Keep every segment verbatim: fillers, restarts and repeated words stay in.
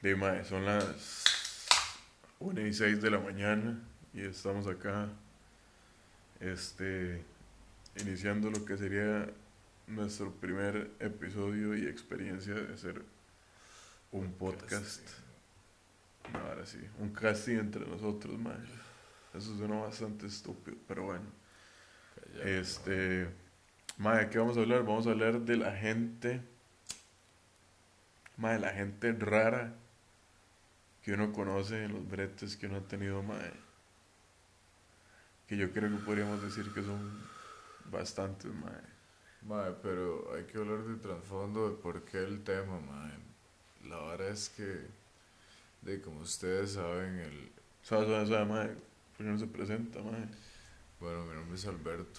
De mae, son las una y seis de la mañana y estamos acá, este, iniciando lo que sería nuestro primer episodio y experiencia de hacer un podcast. No, ahora sí, un casting entre nosotros, mae. Eso suena bastante estúpido, pero bueno. Cállate, Este, mae, ¿de qué vamos a hablar? Vamos a hablar de la gente, mae, la gente rara que uno conoce en los bretes que uno ha tenido, mae. Que yo creo que podríamos decir que son bastantes, mae. mae. Mae, pero hay que hablar de trasfondo de por qué el tema, mae. La verdad es que, de como ustedes saben, el... ¿Sabes, sabes, sabes, mae? ¿Por qué no se presenta, mae? Bueno, mi nombre es Alberto.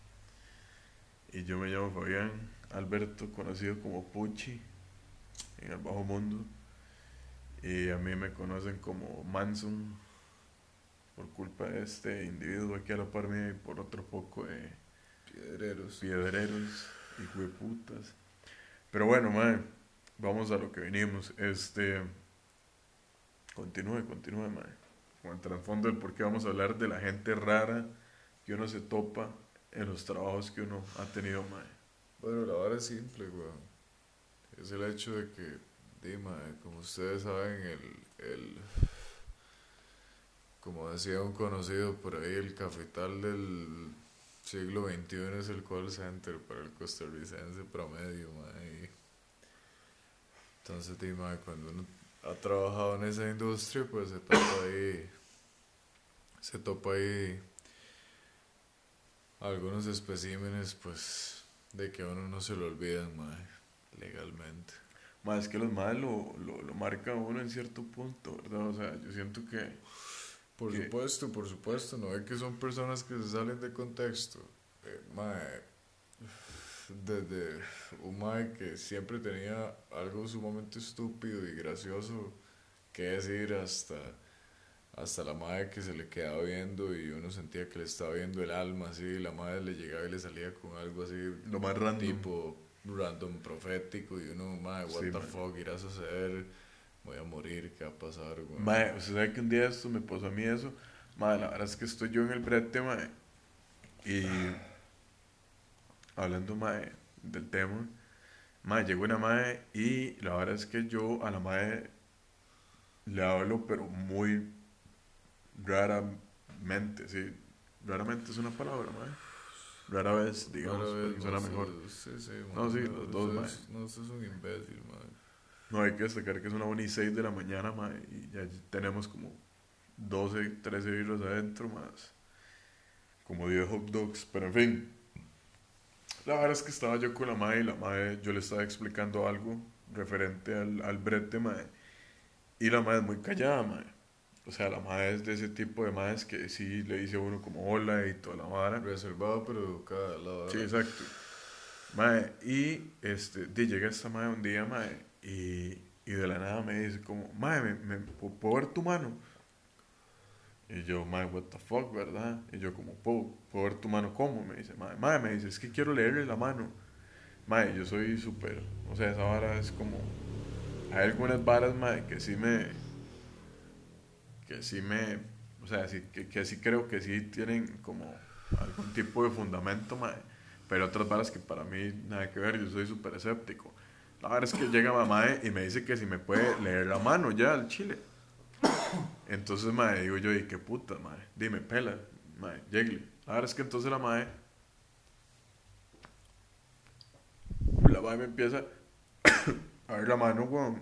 Y yo me llamo Fabián Alberto, conocido como Pucci en el bajo mundo. Y a mí me conocen como Manson por culpa de este individuo aquí a la par mía y por otro poco de Piedreros. piedreros y hueputas. Pero bueno, mae, vamos a lo que venimos. Este, continúe, continúe, mae. Con el trasfondo del por qué vamos a hablar de la gente rara que uno se topa en los trabajos que uno ha tenido, mae. Bueno, la verdad es simple, weón. Es el hecho de que, di, mae, como ustedes saben, el, el... Como decía un conocido por ahí, el capital del siglo veintiuno es el call center para el costarricense promedio, mae. Entonces, di, mae, cuando uno ha trabajado en esa industria, pues se topa ahí, se topa ahí algunos especímenes, pues, de que a uno no se lo olvidan, mae, legalmente. Mae, es que los mae lo, lo, lo marca a uno en cierto punto, ¿verdad? O sea, yo siento que, Por que supuesto, por supuesto, no es que son personas que se salen de contexto. Eh, mae, desde un mae que siempre tenía algo sumamente estúpido y gracioso que decir hasta, hasta la madre que se le quedaba viendo y uno sentía que le estaba viendo el alma así, la madre le llegaba y le salía con algo así lo más random. tipo random profético y uno, madre, what Sí, the mae. fuck irá a suceder, voy a morir, qué va a pasar, weón. Mae, usted sabe que un día esto me pasó a mí eso. Mae, la verdad es que estoy yo en el brete, mae. Y hablando, mae, del tema, mae, llegó una mae y la verdad es que yo a la mae le hablo, pero muy raramente, sí. Raramente es una palabra, mae. Rara vez, Rara digamos, vez, porque no, suena mejor. usted, sí, sí, No, man, sí, no, los dos, usted mae. es, no, usted es un imbécil, man. No, hay que destacar que es una una y seis de la mañana, mae, y ya tenemos como doce, trece virus adentro, más como diez hot dogs, pero en fin. La verdad es que estaba yo con la mae y la mae, yo le estaba explicando algo referente al, al brete, mae, y la mae es muy callada, mae. O sea, la mae es de ese tipo de maes que sí le dice a uno como hola y toda la vara. Reservado pero educada, la Sí, verdad. exacto. Mae, y este, de llega esta mae un día, mae, y, y de la nada me dice como, mae, me, me, ¿puedo ver tu mano? Y yo, mae, what the fuck, ¿verdad? Y yo como, ¿puedo, puedo ver tu mano cómo? Me dice, mae, mae, me dice, es que quiero leerle la mano. Mae, yo soy súper, o sea, esa vara es como, hay algunas varas, mae, que sí me, que sí me, o sea, sí, que, que sí creo que sí tienen como algún tipo de fundamento, mae. Pero otras varas que para mí nada que ver, yo soy súper escéptico. La verdad es que llega mamá y me dice que si me puede leer la mano ya al chile. Entonces, mae, digo yo, ¿y qué puta, mae? Dime, pela, mae, llegle. La verdad es que entonces la mae, la mae me empieza a ver la mano, weón.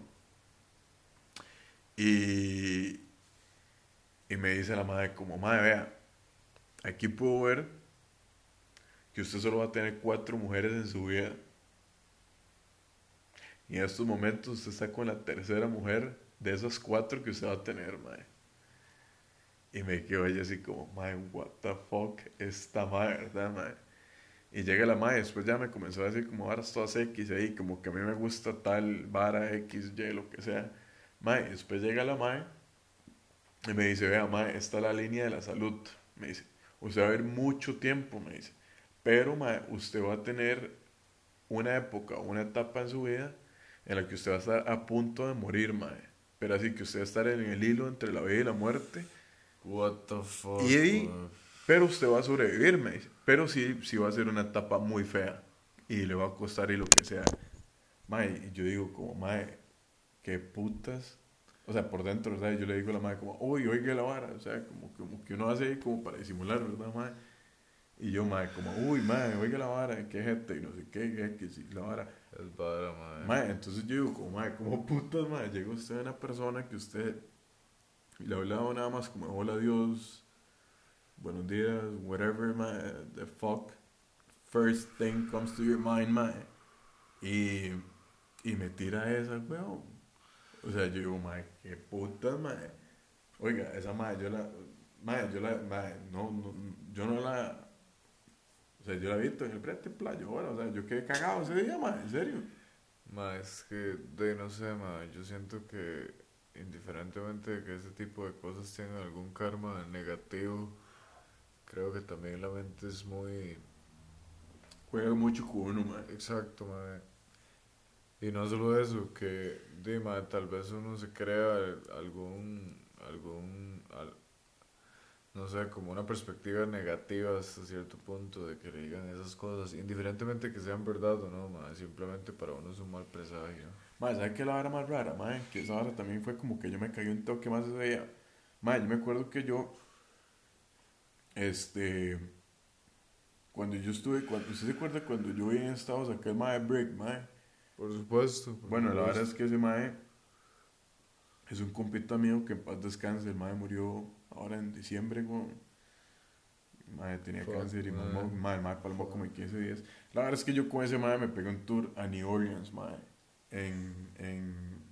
Y, y me dice la mae, como, mae, vea, aquí puedo ver que usted solo va a tener cuatro mujeres en su vida. Y en estos momentos usted está con la tercera mujer de esas cuatro que usted va a tener, mae. Y me quedo ella así como, mae, what the fuck, esta mae, ¿verdad, mae? Y llega la mae, después ya me comenzó a decir como varas todas X ahí, como que a mí me gusta tal vara X, Y, lo que sea. Mae, después llega la mae y me dice, vea, mae, esta es la línea de la salud. Me dice, usted va a ver mucho tiempo, me dice. Pero, mae, usted va a tener una época, una etapa en su vida en la que usted va a estar a punto de morir, mae. pero así que usted estar en el hilo entre la vida y la muerte. What the fuck, Y ahí, man. pero usted va a sobrevivir, me dice. Pero sí, sí va a ser una etapa muy fea. Y le va a costar y lo que sea. Mae, y yo digo como, mae, qué putas. O sea, por dentro, ¿sabes? Yo le digo a la mae como, uy, oiga la vara. O sea, como, como que uno hace ahí como para disimular, ¿verdad, mae? Y yo, mae, como, uy, mae, oiga la vara, qué gente, y no sé qué, qué, que sí, la vara. Es vara, man. Mae, entonces yo digo, como, mae, como putas, mae, llega usted a una persona que usted le ha hablado nada más como, hola, Dios, buenos días, whatever, mae, the fuck, first thing comes to your mind, mae. Y, y me tira esa, weón. O sea, yo digo, mae, qué putas, mae. Oiga, esa mae, yo la, mae, yo la, mae, no, no, yo no la, o sea, yo la he visto en el frente playo, bueno, o sea, yo quedé cagado ese día, mae, en serio. Ma, es que, de no sé, ma, yo siento que indiferentemente de que ese tipo de cosas tengan algún karma negativo, creo que también la mente es muy Juega mucho con uno, mae. exacto, ma. Y no solo eso, que, de, ma, tal vez uno se crea algún, algún, al- no sé, como una perspectiva negativa hasta cierto punto de que le digan esas cosas, indiferentemente que sean verdad o no, ma, simplemente para uno es un mal presagio. Mae, ¿sabes qué es la vara más rara, mae? Que esa vara también fue como que yo me caí un toque más ese día. Mae, yo me acuerdo que yo, este, cuando yo estuve, cuando, ¿usted se acuerda cuando yo vi en Estados aquel mae Brick, mae? Por supuesto, por Bueno, la verdad supuesto. es que ese mae es un compita mío que en paz descanse, el mae murió ahora en diciembre, güey. El mae tenía Fuck, cáncer y mamó, man. mae, el mae palmó como Fuck. en quince días. La verdad es que yo con ese mae me pegué un tour a New Orleans, mae. En, en,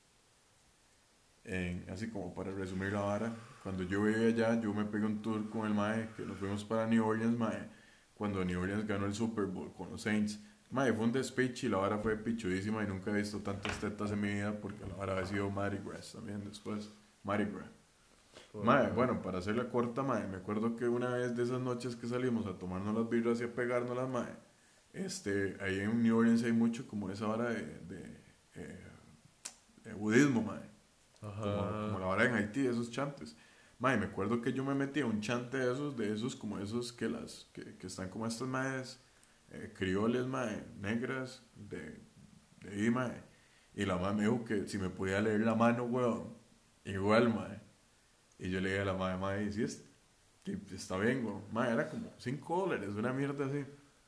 en, así como para resumir la vara, cuando yo vivía allá, yo me pegué un tour con el mae, que nos fuimos para New Orleans, mae, cuando New Orleans ganó el Super Bowl con los Saints. Mae, fue un despiche y la vara fue pichudísima y nunca he visto tantas tetas en mi vida porque la vara había sido Mardi Gras también después. Mardi Gras. Fuck, Mae, man. bueno, para hacerla corta, mae, me acuerdo que una vez de esas noches que salimos a tomarnos las birras y a pegarnos las mae, este, ahí en New Orleans hay mucho como esa vara de, de, eh, de budismo, mae. Como, como Ajá. la vara en Haití, esos chantes. Mae, me acuerdo que yo me metí a un chante de esos, de esos, como esos que las, que, que están como estas maes, eh, crioles, mae, negras, de, de ahí, mae. Y la mae me dijo que si me podía leer la mano, weón. Igual, mae. Y yo le dije a la mae, mae, sí, es, sí, está bien, weón. Mae, era como cinco dólares, una mierda así.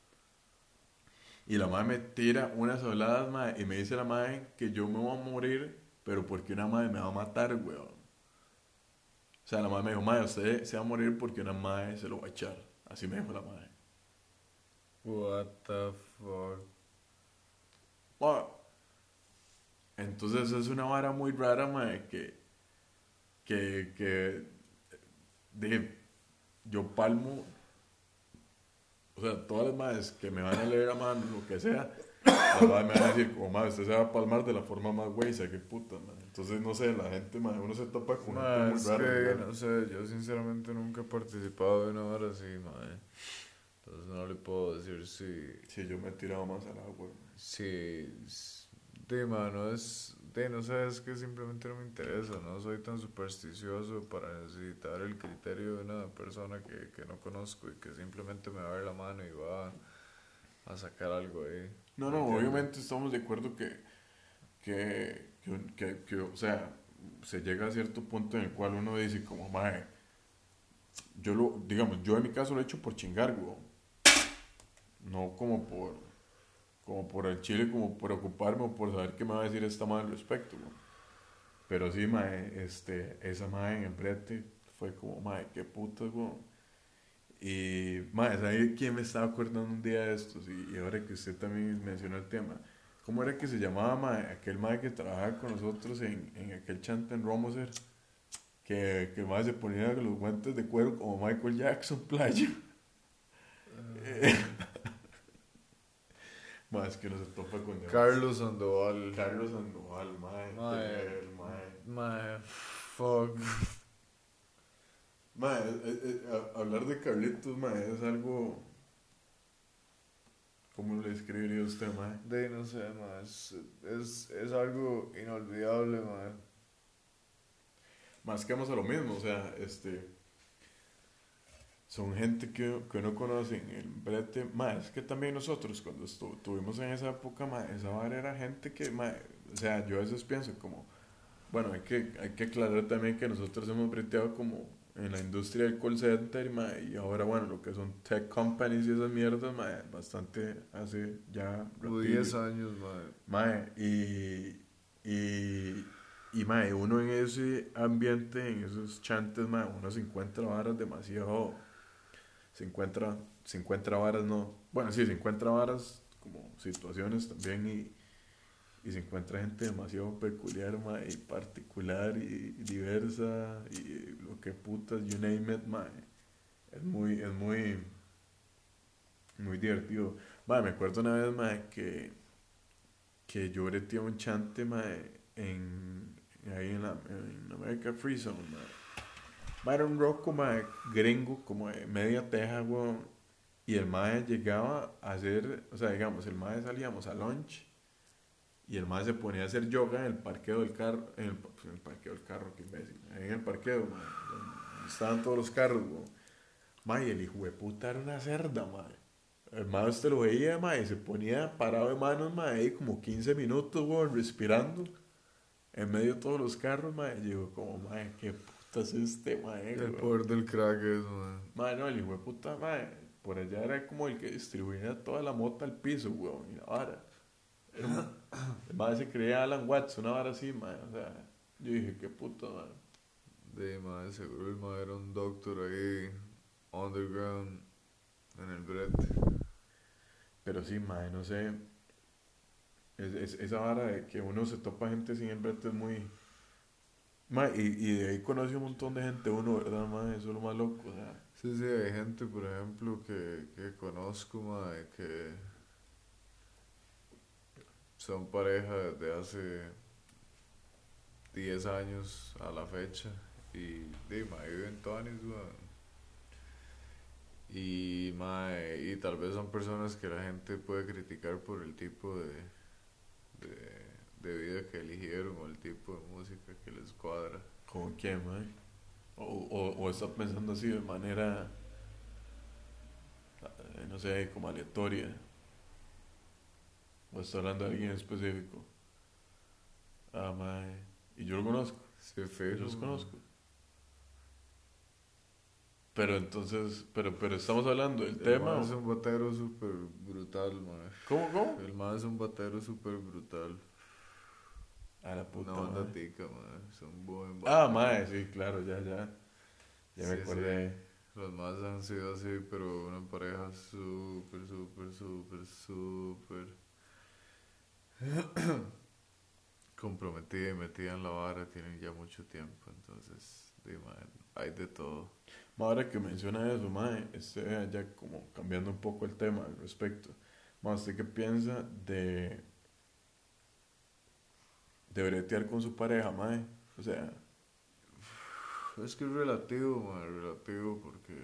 Y la mae me tira unas habladas, mae, y me dice la mae que yo me voy a morir, pero porque una mae me va a matar, weón. O sea, la madre me dijo, mae, usted se va a morir porque una madre se lo va a echar. Así me dijo la madre. What the fuck. Bueno, entonces es una vara muy rara, mae, que, que, que de, yo palmo, o sea, todas las madres que me van a leer a mano, lo que sea, las madres me van a decir, como madre, usted se va a palmar de la forma más güey, qué puta, man. Entonces, no sé, la gente, madre, uno se topa con gente Ma, muy es rara, que, ¿verdad? no sé, yo sinceramente nunca he participado de una hora así, ma. Entonces no le puedo decir si, Sí, yo me he tirado más al agua. si, s- de, ma, no es, de, no sé, es que simplemente no me interesa, no soy tan supersticioso para necesitar el criterio de una persona que, que no conozco y que simplemente me va a ver la mano y va a sacar algo ahí, No, ¿me no, entiendes? obviamente estamos de acuerdo que que, que, que, que, o sea, se llega a cierto punto en el cual uno dice como, mae, yo lo, digamos, yo en mi caso lo he hecho por chingar, weón. No como por, como por el chile, como por ocuparme o por saber qué me va a decir esta madre al respecto, weón. Pero sí, mae, este, esa madre en el brete fue como, mae, qué putas, weón. Y, mae, ¿sabe quién me estaba acordando un día de estos? Y, y ahora que usted también mencionó el tema. ¿Cómo era que se llamaba, mae? Aquel mae que trabajaba con nosotros en, en aquel chante en Romoser. Que, que más se ponía los guantes de cuero como Michael Jackson, playa. Eh, más que no se topa con demás. Carlos Sandoval. Carlos Sandoval, mae, Mae, tener, mae. mae, fuck. Mae, eh, eh, a- hablar de Carlitos, mae, es algo. ¿Cómo le escribiría usted, mae? De no sé, mae, es, es, es algo inolvidable, mae. más que vamos a lo mismo, o sea, este, son gente que, que uno conoce en el brete, más que también nosotros cuando estu- estuvimos en esa época, ma, esa vara era gente que, ma, o sea, yo a veces pienso como, bueno, hay que, hay que aclarar también que nosotros hemos breteado como en la industria del call center, ma, y ahora, bueno, lo que son tech companies y esas mierdas, ma, bastante hace ya Como ratillo. diez años, madre. Mae, y, y, y mae, uno en ese ambiente, en esos chantes, mae, uno se encuentra varas demasiado, se encuentra, se encuentra varas, no, bueno, sí, se encuentra varas como situaciones también y, y se encuentra gente demasiado peculiar, mae, y particular y diversa y lo que putas, you name it, mae, es muy, es muy, muy divertido. Mae, me acuerdo una vez, mae, que que yo breteé un chante, mae, en, ahí en, la, en America Free Zone, mae. Mae, era un roco, mae, gringo, como de media teja, weón. Y el mae llegaba a hacer, o sea, digamos, el mae salíamos a lunch y el mae se ponía a hacer yoga en el parqueo del carro, en el, en el parqueo del carro, qué imbécil, ahí en el parqueo, mae, donde estaban todos los carros, weón. Mae, el hijo de puta era una cerda, mae. El mae usted lo veía, mae, se ponía parado de manos, mae, ahí como quince minutos, weón, respirando en medio de todos los carros, mae. Y yo como, mae, qué puta es este, mae, El weón. poder del crack es, madre. Mae, no, el hijo de puta, mae, por allá era como el que distribuía toda la mota al piso, weón, y la vara. Era un- el mae se creía Alan Watts, una vara así, mae, o sea, yo dije, qué puta, mae. De madre, seguro el madre era un doctor ahí, underground, en el brete. Pero sí, mae, no sé, es, es- esa vara de que uno se topa gente sin el brete es muy... Mae, y, y de ahí conoce un montón de gente uno, ¿verdad, mae? Eso es lo más loco, o sea, Sí, sí, hay gente, por ejemplo, que, que conozco, madre, que son pareja desde hace diez años a la fecha. Y, de, madre, viven tonis, weón. Y, mae, y tal vez son personas que la gente puede criticar por el tipo de, de, de vida que eligieron o el tipo de música que les cuadra. ¿como quién, mae? O, o, o está pensando así de manera, eh, no sé, como aleatoria. O está hablando de alguien específico. Ah, mae. Y yo lo conozco. Sí, Yo fijo, los mae. conozco. Pero entonces, pero, pero estamos hablando del El tema. mae es ¿O un batero súper brutal, mae. ¿cómo, cómo? El mae es un batero súper brutal. A la Una puta, banda mae. tica, mae. Es un buen Ah, bate, mae, mae. sí, claro, ya, ya. Ya me Sí, sí. acordé. Los más han sido así, pero una pareja súper, súper, súper, súper comprometida y metida en la vara. Tienen ya mucho tiempo, entonces, di, mae, hay de todo. Ma, ahora que menciona eso, mae, este, ya como cambiando un poco el tema al respecto. Ma, ¿usted qué piensa de, de bretear con su pareja, mae? O sea, Es que es relativo, mae, relativo, porque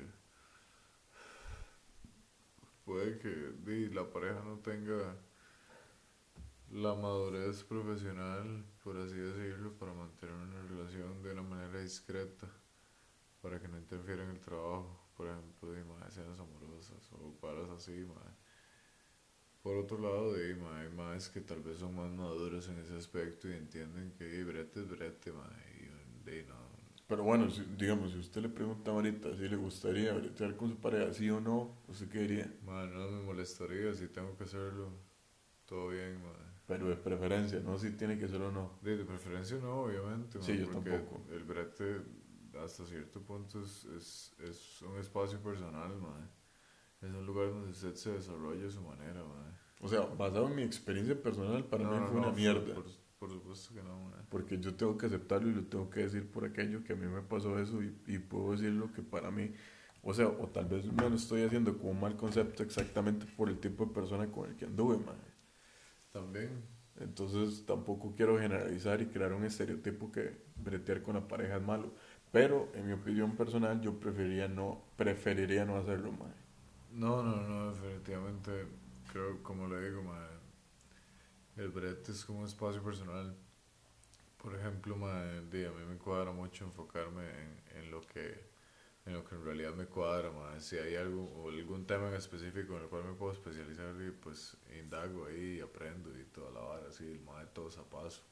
puede que di, la pareja no tenga la madurez profesional, por así decirlo, para mantener una relación de una manera discreta, para que no interfiera en el trabajo, por ejemplo, de mae, escenas amorosas o paras así, mae. Por otro lado, de mae, hay maes que tal vez son más maduros en ese aspecto y entienden que di, brete es brete, mae, y de, no. pero bueno, si- digamos, si usted le pregunta ahorita si le gustaría bretear con su pareja, sí o no, ¿usted qué diría? Mae, no me molestaría si tengo que hacerlo, todo bien, mae. Pero de preferencia, no si tiene que ser o no. De, de preferencia no, obviamente, Sí, mae, yo porque tampoco. el brete hasta cierto punto es, es, es un espacio personal, mae. Es un lugar donde usted se desarrolla a su manera, mae. O sea, basado en mi experiencia personal, para No, mí no, fue una no, por, mierda. por, por supuesto que no, mae. Porque yo tengo que aceptarlo y lo tengo que decir por aquello que a mí me pasó eso y, y puedo decir lo que para mí, o sea, o tal vez me lo estoy haciendo como un mal concepto exactamente por el tipo de persona con el que anduve, man. También, Entonces tampoco quiero generalizar y crear un estereotipo que bretear con la pareja es malo. Pero en mi opinión personal yo preferiría no, preferiría no hacerlo, man. no, no, no, definitivamente, creo, como le digo, mae, el brete es como un espacio personal. Por ejemplo, ejemplo, mae, di, a mí me cuadra mucho enfocarme en, en lo que en lo que en realidad me cuadra, mae. Si hay algo o algún tema en específico en el cual me puedo especializar, y pues indago ahí, aprendo y toda la vara, así, el mae todo a paso.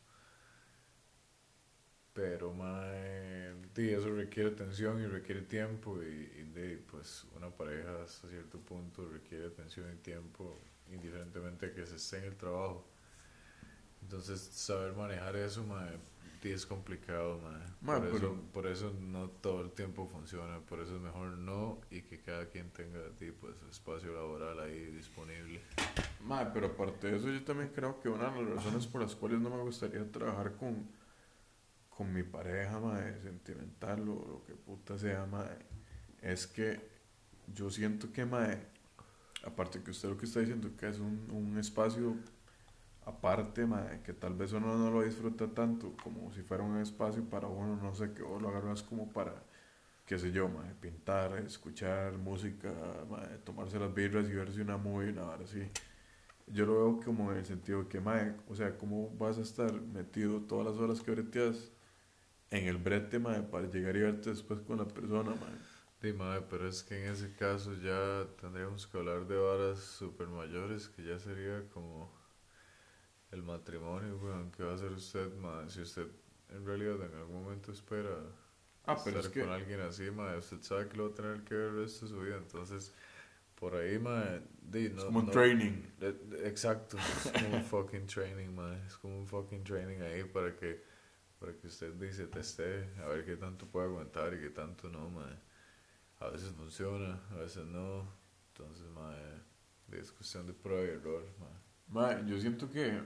Pero, mae, di, eso requiere atención y requiere tiempo y, y di, pues una pareja hasta cierto punto requiere atención y tiempo indiferentemente de que se esté en el trabajo. Entonces, saber manejar eso, mae, di, es complicado, mae. Mae, Por pero, eso, por eso no todo el tiempo funciona, por eso es mejor no y que cada quien tenga, di, pues, su espacio laboral ahí disponible. mae, pero aparte de eso, yo también creo que una de las razones por las cuales no me gustaría trabajar con, con mi pareja, mae, sentimental o lo que puta sea, mae, es que yo siento que, mae, aparte que usted lo que está diciendo, que es un, un espacio aparte, mae, que tal vez uno no lo disfruta tanto como si fuera un espacio para uno, no sé, que vos lo agarras como para, qué sé yo, mae, pintar, escuchar música, mae, tomarse las birras y verse una movie, una hora así. Yo lo veo como en el sentido de que, mae, o sea, ¿cómo vas a estar metido todas las horas que breteas en el brete, mae, para llegar y verte después con la persona, mae? Di, mae, pero es que en ese caso ya tendríamos que hablar de varas super mayores, que ya sería como el matrimonio, weón, ¿qué va a hacer usted, mae? Si usted en realidad en algún momento espera Ah, pero es estar con que, alguien así, mae, usted sabe que lo va a tener que ver el resto de su vida, entonces por ahí, mae, di, es no, como un no, training. eh, exacto, es como un fucking training, mae, es como un fucking training ahí para que, para que usted dice, teste, a ver qué tanto puede aguantar y qué tanto no, mae. A veces funciona, a veces no, entonces, mae, di, es cuestión de prueba y error, mae. Mae, yo siento que,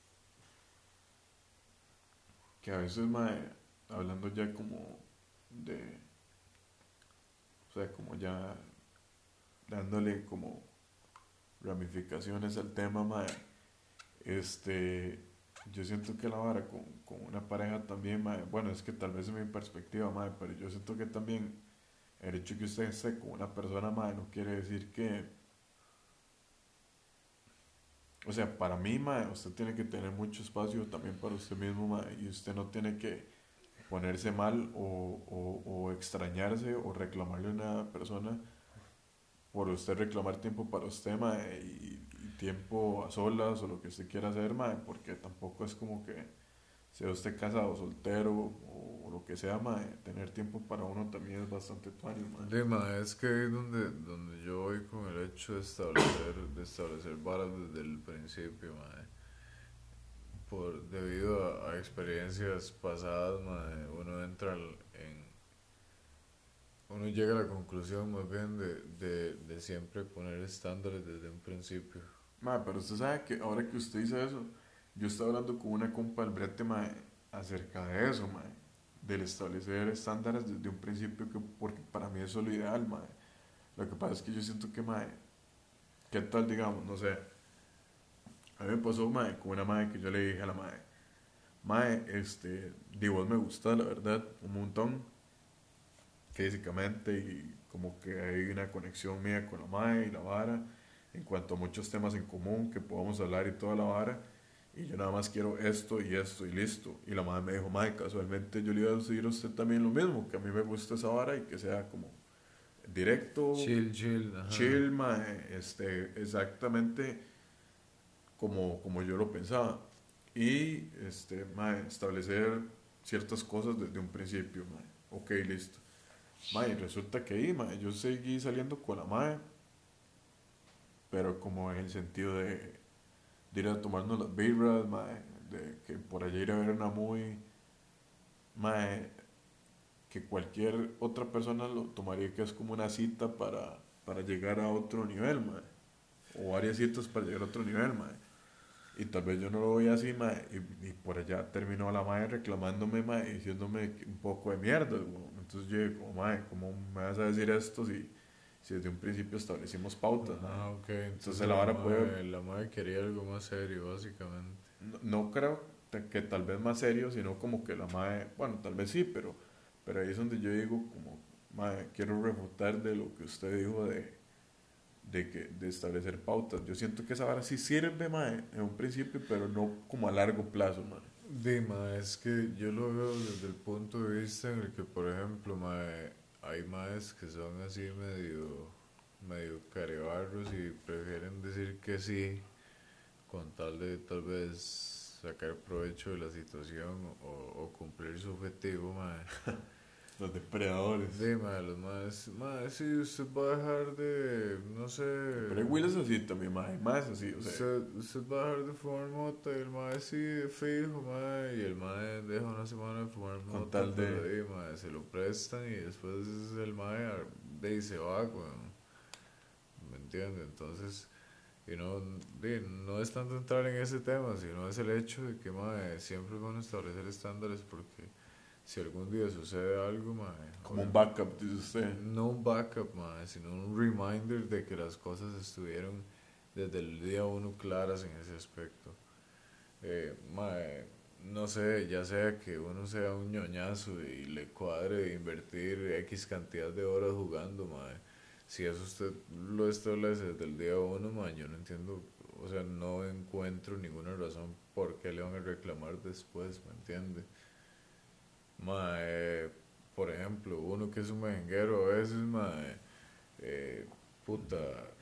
que a veces, mae, hablando ya como de, o sea, como ya dándole como ramificaciones al tema, mae, este, yo siento que la vara con, con una pareja también, mae, bueno, es que tal vez es mi perspectiva, mae, pero yo siento que también el hecho que usted esté con una persona, mae, no quiere decir que, o sea, para mí, mae, usted tiene que tener mucho espacio también para usted mismo, mae, y usted no tiene que ponerse mal o, o, o extrañarse o reclamarle a una persona por usted reclamar tiempo para usted, mae, y, y tiempo a solas o lo que usted quiera hacer, mae, porque tampoco es como que sea usted casado, soltero o, o lo que sea, mae, tener tiempo para uno también es bastante tuanis, mae. De ma, es que ahí es donde, donde yo voy con el hecho de establecer, de establecer varas desde el principio, ma. Por, debido a, a experiencias pasadas, ma, uno entra al- en, uno llega a la conclusión más bien de, de, de siempre poner estándares desde un principio. Mae, pero usted sabe que ahora que usted dice eso, yo estaba hablando con una compa del brete, mae, acerca de eso, mae, del establecer estándares desde un principio, que, porque para mí eso es lo ideal, mae. Lo que pasa es que yo siento que, mae, ¿qué tal, digamos? No sé, a mí me pasó, mae, con una mae que yo le dije a la mae, mae, este, de vos me gusta, la verdad, un montón, físicamente, y como que hay una conexión mía con la mae y la vara, en cuanto a muchos temas en común que podamos hablar y toda la vara, y yo nada más quiero esto y esto y listo. Y la madre me dijo, mae, casualmente yo le iba a decir a usted también lo mismo, que a mí me gusta esa vara y que sea como directo, Chill, chill, ajá. chill, mae, este, exactamente como, como yo lo pensaba. Y, este, mae, establecer ciertas cosas desde un principio, mae. Ok, listo. Mae, resulta que ahí, mae, yo seguí saliendo con la mae, pero como en el sentido de, de ir a tomarnos las birras, mae, de que por allá ir a ver una movie, mae, que cualquier otra persona lo tomaría que es como una cita para, para llegar a otro nivel, mae, o varias citas para llegar a otro nivel, mae. Y tal vez yo no lo voy así, mae, y, y por allá terminó la mae reclamándome, mae, y diciéndome un poco de mierda, güey. Entonces yo digo, mae, ¿cómo me vas a decir esto si, si desde un principio establecimos pautas, mae? Ah, ok, Entonces entonces la la vara puede, madre, la madre quería algo más serio, básicamente. no, no creo te- que tal vez más serio, sino como que la mae, bueno, tal vez sí, pero, pero ahí es donde yo digo, como, mae, quiero refutar de lo que usted dijo de, de, que, de establecer pautas. Yo siento que esa vara sí sirve, mae, en un principio, pero no como a largo plazo, mae. Dima, es que yo lo veo desde el punto de vista en el que, por ejemplo, mae, hay maes que son así medio, medio carebarros y prefieren decir que sí con tal de tal vez sacar provecho de la situación o, o cumplir su objetivo, mae. Los depredadores. Dima, los maes, mae, sí, usted va a dejar de, no sé, Pero hay Will es así también, mae. Más así, o sea. usted, usted va a dejar de fumar mota y el mae sí, de fijo, mae, y el mae deja una semana de fumar Con mota, tal pero de. di, mae, se lo prestan y después el mae ar- de ahí se va, weón, ¿me entiende? Entonces, y no, di, no es tanto entrar en ese tema, sino es el hecho de que, mae, siempre van a establecer estándares porque si algún día sucede algo, mae, Como un obvio- backup, dice usted. no un backup, mae, sino un reminder de que las cosas estuvieron desde el día uno claras en ese aspecto. Eh, mae, no sé, ya sea que uno sea un ñoñazo y le cuadre invertir X cantidad de horas jugando, mae. Si eso usted lo establece desde el día uno, mae, yo no entiendo, o sea, no encuentro ninguna razón por qué le van a reclamar después, ¿me entiende? Mae, por ejemplo, uno que es un mejenguero a veces, mae, eh, puta,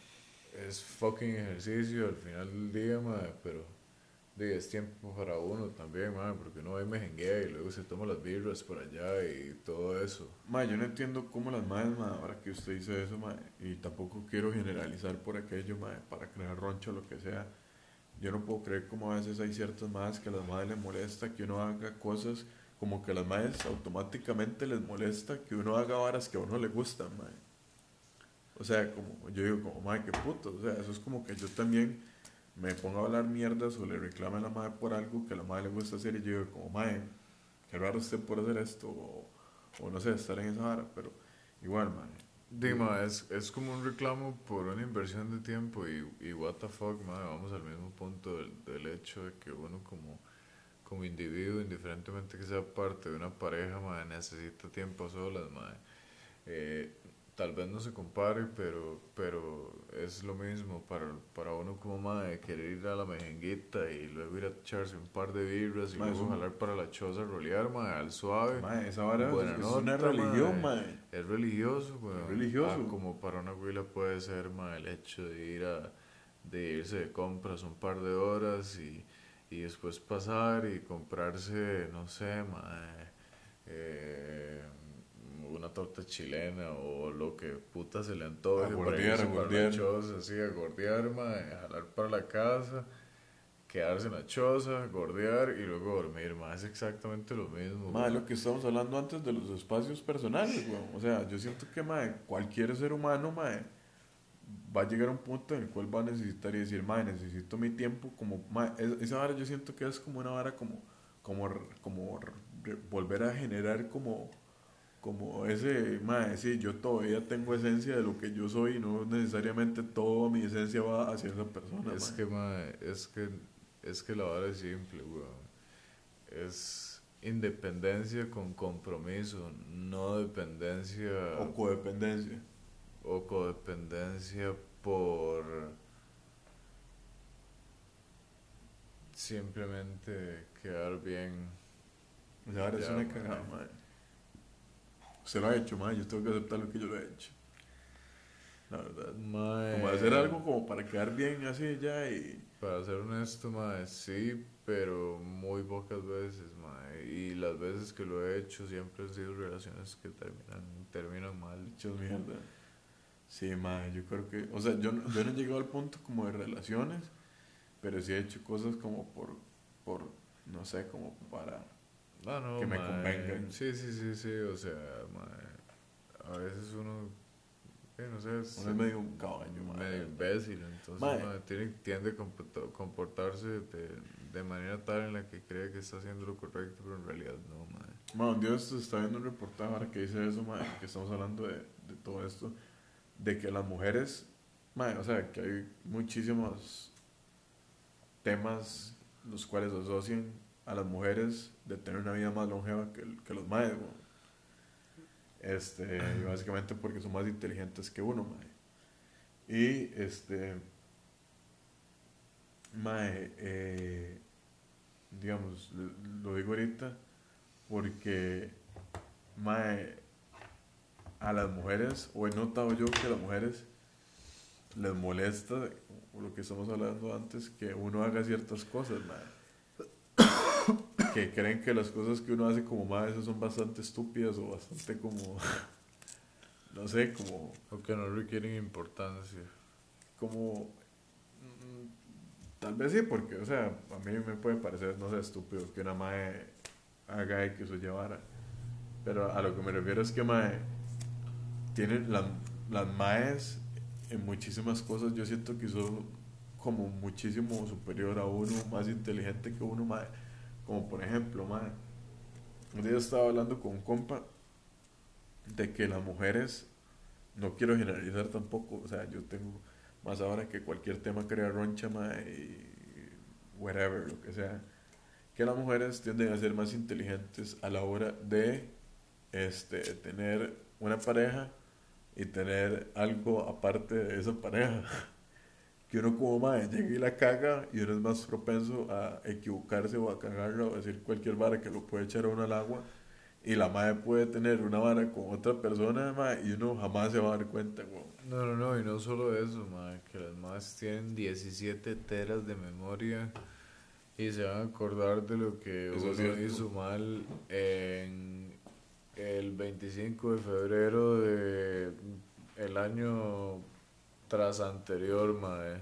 es fucking ejercicio al final del día, mae, pero di, es tiempo para uno también, mae, porque uno va y mejenguea y luego se toma las birras por allá y todo eso. Mae, yo no entiendo cómo las madres, mae, ahora que usted dice eso, mae, y tampoco quiero generalizar por aquello, mae, para crear roncho o lo que sea. Yo no puedo creer cómo a veces hay ciertas madres que a las madres les molesta que uno haga cosas, como que a las madres automáticamente les molesta que uno haga varas que a uno le gustan, mae. O sea, como yo digo, como, mae, qué puto. O sea, eso es como que yo también me pongo a hablar mierdas o le reclame a la madre por algo que a la madre le gusta hacer y yo digo, como, mae, qué raro usted por hacer esto, o, o no sé, estar en esa vara, pero igual, mae. di- Dima, es, es como un reclamo por una inversión de tiempo y, y what the fuck, mae, vamos al mismo punto del, del hecho de que uno como, como individuo, indiferentemente que sea parte de una pareja, mae, necesita tiempo a solas, mae. Eh, Tal vez no se compare, pero, pero es lo mismo para, para uno como mae, querer ir a la mejenguita y luego ir a echarse un par de birras y mae, es, luego un, jalar para la choza, rolear, mae, al suave, mae, esa vara es, buena es una nota, religión, mae, mae. es religioso, Es weón. Ah, religioso. como para una huila puede ser, mae, el hecho de ir a, de irse de compras un par de horas y, y después pasar y comprarse, no sé, mae, eh, una torta chilena o lo que puta se le A antoje para gordear, a irse para la gordear. choza, así, a gordear, mae, a jalar para la casa, quedarse en la choza, gordear y luego dormir, mae, es exactamente lo mismo, Mae, weón. lo que estábamos hablando antes de los espacios personales, weón. O sea, yo siento que, mae, cualquier ser humano, mae, va a llegar a un punto en el cual va a necesitar y decir, mae, necesito mi tiempo, como, mae, es- esa vara yo siento que es como una vara como, como, r- como r- volver a generar como, como ese, mae, sí, yo todavía tengo esencia de lo que yo soy y no necesariamente toda mi esencia va hacia esa persona, Es mae. que, mae, es que, es que la hora es simple, weón. Es independencia con compromiso, no dependencia O codependencia. o codependencia por simplemente quedar bien. Esa Y vara es ya, una cagada, mae. mae. Usted lo ha hecho, mae, yo tengo que aceptar lo que yo lo he hecho, la verdad. Como hacer Mae, algo como para quedar bien así ya y... para ser honesto, mae, sí, pero muy pocas veces, mae. Y las veces que lo he hecho siempre han sido relaciones que terminan, terminan mal. Hechos mierda. Sí, mae, yo creo que... O sea, yo, no- yo no he llegado al punto como de relaciones, pero sí he hecho cosas como por... por no sé, como para No, no, que me mae. convengan. Sí, sí, sí, sí, o sea, mae, a veces uno, eh, no sé, es Uno es medio un caballo, mae, la medio verdad. imbécil, entonces, Mae, mae, tiene, tiende a comporta- comportarse de, de manera tal en la que cree que está haciendo lo correcto, pero en realidad no, mae. mae, un día se está viendo un reportaje ahora que dice eso, mae, que estamos hablando de, de todo esto, de que las mujeres, mae, o sea, que hay muchísimos temas los cuales asocian a las mujeres de tener una vida más longeva que, el- que los maes, weón. Este, y básicamente porque son más inteligentes que uno, mae. Y este, mae, eh, digamos, lo digo ahorita porque, mae, a las mujeres, o he notado yo que a las mujeres les molesta, o lo que estamos hablando antes, que uno haga ciertas cosas, mae. Que creen que las cosas que uno hace como mae, esas son bastante estúpidas o bastante como, no sé, como, O que no requieren importancia. como, mm, tal vez sí, porque, o sea, a mí me puede parecer, no sé, estúpido que una mae haga X o Y vara. Pero a lo que me refiero es que, mae, tienen las, las maes en muchísimas cosas, yo siento que son como muchísimo superior a uno, más inteligente que uno, mae. Como por ejemplo, mae, un día estaba hablando con un compa de que las mujeres, no quiero generalizar tampoco, o sea, yo tengo más ahora que cualquier tema crea roncha, mae, y whatever, lo que sea, que las mujeres tienden a ser más inteligentes a la hora de este, tener una pareja y tener algo aparte de esa pareja. Que uno como madre llega y la caga y uno es más propenso a equivocarse o a cagarla o a decir cualquier vara que lo puede echar a uno al agua. Y la madre puede tener una vara con otra persona, madre, y uno jamás se va a dar cuenta, weón. No, no, no, y no solo eso, madre, que las madres tienen diecisiete teras de memoria y se van a acordar de lo que Eso es uno cierto. hizo mal en el veinticinco de febrero de el año tras anterior, madre.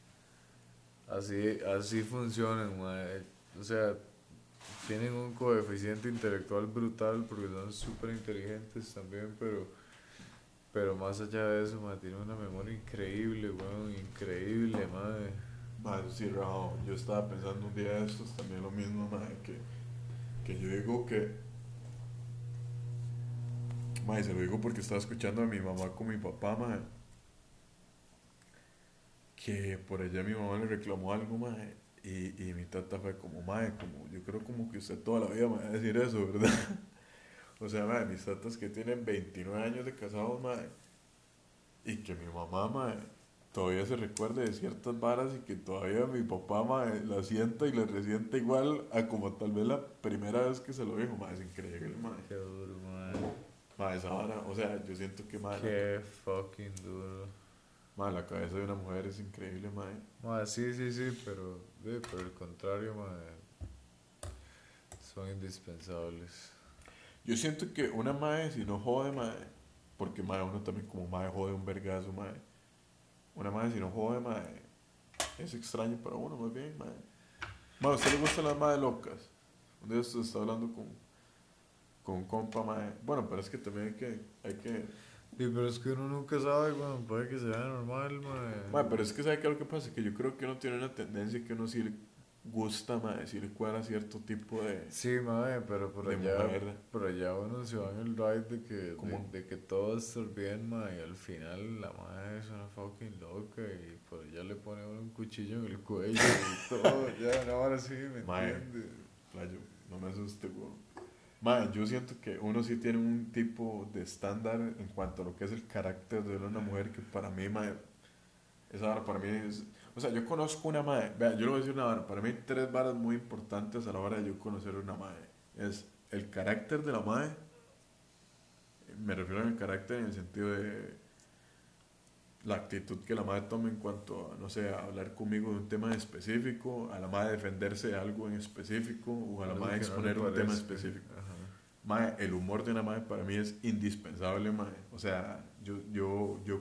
Así, así funcionan, madre. O sea, tienen un coeficiente intelectual brutal porque son súper inteligentes también, pero, pero más allá de eso, madre, tienen una memoria increíble, weón, increíble, madre. Madre, sí, Rajo, yo estaba pensando un día de estos también lo mismo, madre, que, que yo digo que, madre, se lo digo porque estaba escuchando a mi mamá con mi papá, madre, que por allá mi mamá le reclamó algo, mae, y, y mi tata fue como, mae, como, yo creo como que usted toda la vida me va a decir eso, ¿verdad? O sea, mae, mis tatas que tienen veintinueve años de casados, mae, y que mi mamá, mae, todavía se recuerde de ciertas varas y que todavía mi papá, mae, la sienta y le resienta igual a como tal vez la primera vez que se lo dijo, mae, es increíble, mae. Qué duro, madre. Mae, esa vara, o sea, yo siento que, mae, la, ca- Qué fucking duro. mae, la cabeza de una mujer es increíble, mae. Madre, sí, sí, sí, pero, eh, por el contrario, madre, son indispensables. Yo siento que una mae, si no jode, mae, porque mae, uno también como mae jode un vergazo, mae. Una mae, si no jode, mae, es extraño para uno, más bien, mae. Mae, ¿a usted le gustan las mae locas? Un día usted está hablando con, con un compa, mae. Bueno, pero es que también hay que, hay que... Sí, pero es que uno nunca sabe, weón, puede que sea normal, madre. Mae, pero es que ¿sabe qué es lo que pasa? Que yo creo que uno tiene una tendencia que uno sí le gusta, mae, sí le cuadra cierto tipo de, Sí, madre, pero por de allá, mujer, por allá uno se va en el ride de que, de, como... de que todo va a estar bien, madre, y al final la madre es una fucking loca y por allá le pone a uno un cuchillo en el cuello y todo, ya, no, ahora sí, ¿me Mae, entiende? playo, no me asuste, weón. Mae, yo siento que uno sí tiene un tipo de estándar en cuanto a lo que es el carácter de una mujer que para mí, mae, esa vara para mí es... O sea, yo conozco una mae, vea, yo le voy a decir una vara, para mí hay tres varas muy importantes a la hora de yo conocer una mae. Es el carácter de la mae, me refiero al carácter en el sentido de la actitud que la mae toma en cuanto a, no sé, a hablar conmigo de un tema específico, a la mae defenderse de algo en específico, o a la Algo mae que no le exponer un tema parezca, específico. ajá. Mae, el humor de una mae para mí es indispensable, mae. O sea, yo, yo, yo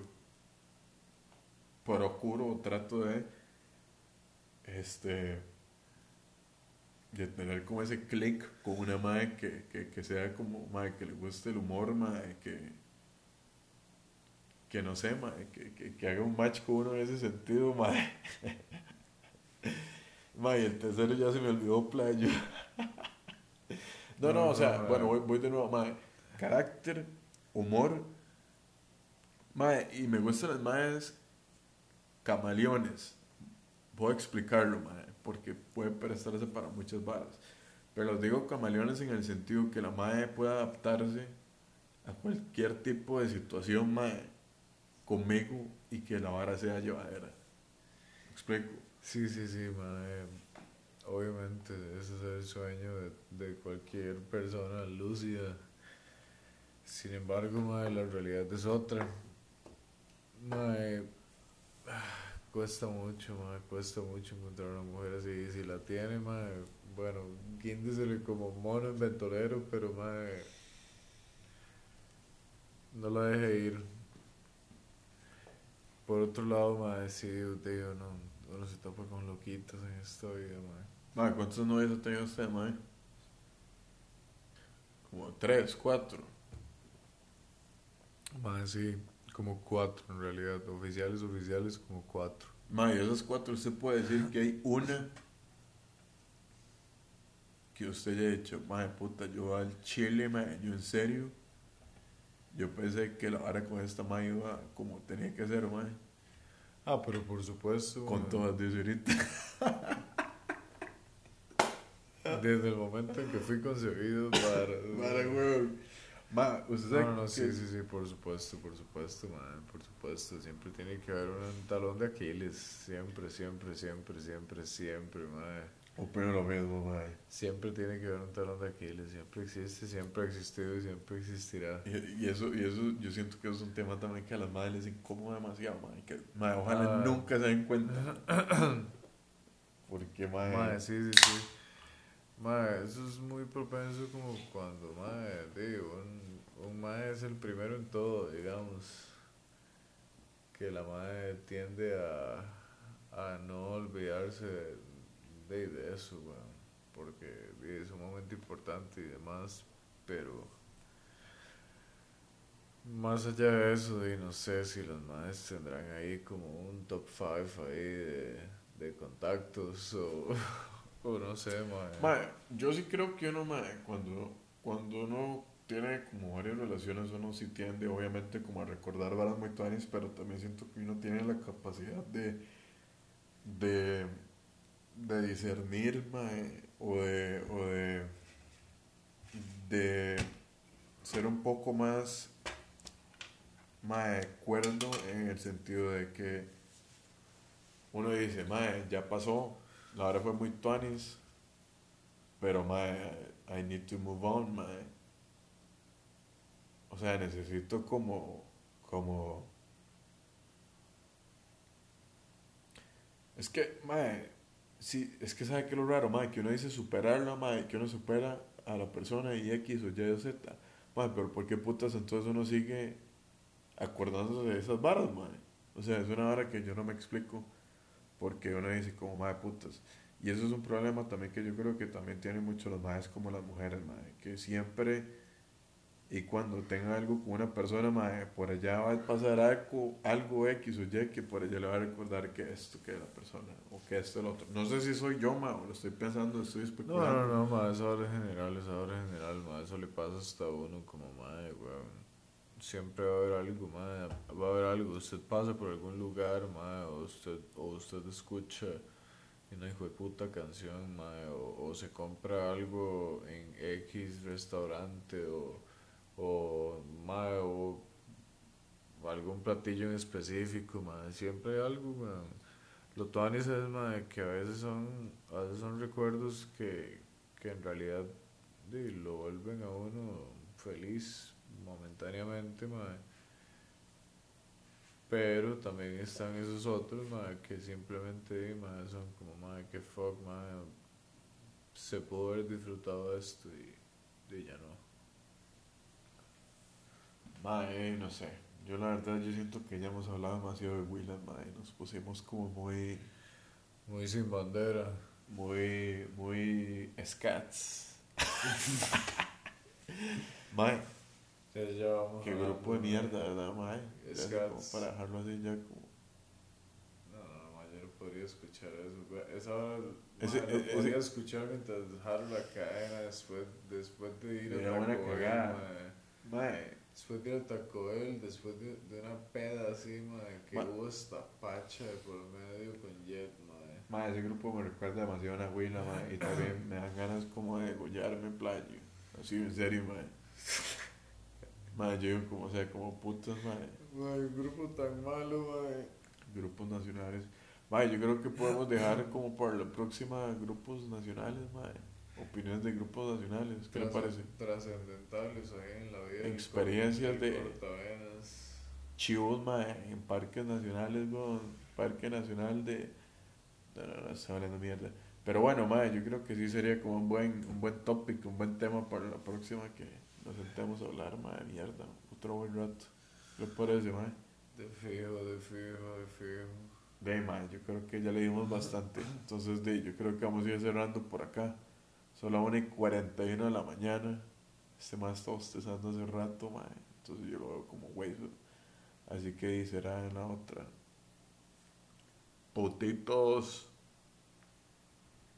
procuro o trato de, este, de tener como ese click con una mae que, que, que sea como, mae, que le guste el humor, mae, que, que no sé, mae, que, que, que haga un match con uno en ese sentido, mae. Mae, el tercero ya se me olvidó, playo. No, no, No, o no, sea, bueno, madre. voy, voy de nuevo, mae. Carácter, humor, mae, y me gustan las maes camaleones. Puedo explicarlo, mae, porque puede prestarse para muchas varas. Pero los digo camaleones en el sentido que la mae puede adaptarse a cualquier tipo de situación, mae, conmigo y que la vara sea llevadera. ¿Me explico? Sí, sí, sí, madre. obviamente, ese es el sueño de, de cualquier persona lúcida. Sin embargo, mae, la realidad es otra. Mae, cuesta mucho, mae, cuesta mucho encontrar una mujer así. Y si la tiene, mae, bueno, guíndesele como mono en ventolero, pero mae, no la deje ir. Por otro lado, mae, sí, digo, no, uno se topa con loquitos en esta vida, mae. Mae, ¿cuántos novios ha tenido usted, mae? Como tres, cuatro. Mae, sí, como cuatro en realidad, oficiales, oficiales, como cuatro. Mae, de esas cuatro usted puede decir que hay una que usted haya dicho, mae, puta, yo al chile, mae, yo en serio, yo pensé que la vara con esta mae iba como tenía que ser, mae. Ah, pero por supuesto, Con mae, todas, dice ahorita. desde el momento en que fui concebido para... Vara, weón. Ma, usted sabe No, no, no, que... sí, sí, sí, por supuesto, por supuesto, man, por supuesto, siempre tiene que haber un talón de Aquiles, siempre, siempre, siempre, siempre, siempre, man. Opino lo mismo, mae. Siempre tiene que haber un talón de Aquiles, siempre existe, siempre ha existido y siempre existirá. Y, y eso, y eso, yo siento que es un tema también que a las madres les incomoda demasiado, mae. Que, mae, ojalá Ah. nunca se den cuenta. Porque, mae... Mae, sí, sí, sí. Mae, eso es muy propenso como cuando, mae, digo, un, un mae es el primero en todo, digamos, que la mae tiende a, a no olvidarse de, de, de eso, weón, porque di, es un momento importante y demás, pero más allá de eso, di, no sé si los maes tendrán ahí como un top cinco ahí de, de contactos o, o no sé, mae. Mae, yo sí creo que uno, mae, cuando, cuando uno tiene como varias relaciones, uno sí tiende, obviamente, como a recordar varas muy tuanis, pero también siento que uno tiene la capacidad de, de, de discernir, mae, o de, o de, de ser un poco más, mae, cuerdo en el sentido de que uno dice, mae, ya pasó, la hora fue muy tuanis, pero mae, I need to move on, mae. O sea, necesito como, como, es que, mae, sí, es que sabe que lo raro, mae, que uno dice superarla, mae, que uno supera a la persona y X o Y o Z, mae, pero ¿por qué putas entonces uno sigue acordándose de esas varas, mae? O sea, es una vara que yo no me explico porque uno dice como, mae, putas. Y eso es un problema también que yo creo que también tienen mucho los maes como las mujeres, mae, que siempre y cuando tenga algo con una persona, mae, por allá va a pasar algo, algo X o Y que por allá le va a recordar que esto que es la persona o que esto es el otro. No sé si soy yo, mae, o lo estoy pensando, estoy No, no, especulando. no, ma, eso ahora es general, eso ahora es general, ma, eso le pasa hasta a uno como madre, weón. Siempre va a haber algo, ma, va a haber algo. Usted pasa por algún lugar, ma, o usted, o usted escucha una hijo de puta canción, ma, o, o se compra algo en X restaurante, o, o, ma, o algún platillo en específico, ma, siempre hay algo, weón. Lo tuanis es, ma, que a veces son, a veces son recuerdos que, que en realidad di, lo vuelven a uno feliz momentáneamente, mae. Pero también están esos otros, mae, que simplemente, mae, son como, mae, que fuck, mae, se pudo haber disfrutado de esto y, y ya no. Mae, no sé. Yo la verdad yo siento que ya hemos hablado demasiado de Willan, mae. Nos pusimos como muy, Muy sin bandera. muy, muy scats. Mae, Entonces ya vamos qué hablando, grupo de mae. mierda, ¿verdad, mae? Ya sé, como Scats. para dejarlo así ya como... No, no, mae, yo no podría escuchar eso. Güey. Esa hora, Ese, mae, lo ese, podría escuchar mientras jalo la cadena después, después de ir sería a buena Taco Bell, cagada. mae. Mae, Después de ir a Taco Bell, después de, de una peda así, mae, que ma, hubo esta pacha de por medio con Jet, mae. mae, ese grupo me recuerda demasiado a una Willa, mae. Y también me dan ganas como de degollarme en playo. Así, en serio, mae. Mae, yo digo como, o sea, como putas, mae. Mae, un grupo tan malo, mae. Grupos nacionales. Mae, yo creo que podemos dejar como para la próxima grupos nacionales, mae. Opiniones de grupos nacionales, ¿qué le parece? Trascendentales ahí en la vida del, Experiencias del de cortavenas. chivos, mae, en parques nacionales, weón. Parque Nacional de... No, no, no, estoy hablando mierda. Pero bueno, mae, yo creo que sí sería como un buen, un buen topic, un buen tema para la próxima que nos sentemos a hablar, mae, mierda. Otro buen rato. ¿Qué le parece, mae? De fijo, de fijo, de fijo. De mae, yo creo que ya le dimos bastante. Entonces, de, yo creo que vamos a ir cerrando por acá. Son las una y cuarenta y uno de la mañana. Este mae está bostezando hace rato, mae. Entonces yo lo veo como hueso. Así que será en la otra. Potitos.